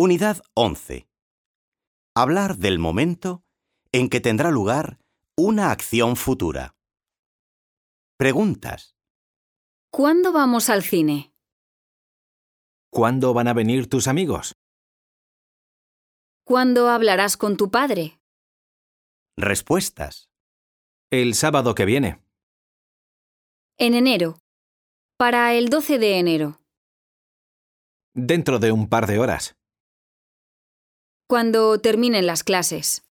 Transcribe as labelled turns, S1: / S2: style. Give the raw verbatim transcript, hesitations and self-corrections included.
S1: Unidad once. Hablar del momento en que tendrá lugar una acción futura. Preguntas.
S2: ¿Cuándo vamos al cine?
S3: ¿Cuándo van a venir tus amigos?
S2: ¿Cuándo hablarás con tu padre?
S1: Respuestas.
S3: El sábado que viene.
S2: En enero. Para el doce de enero.
S3: Dentro de un par de horas.
S2: Cuando terminen las clases.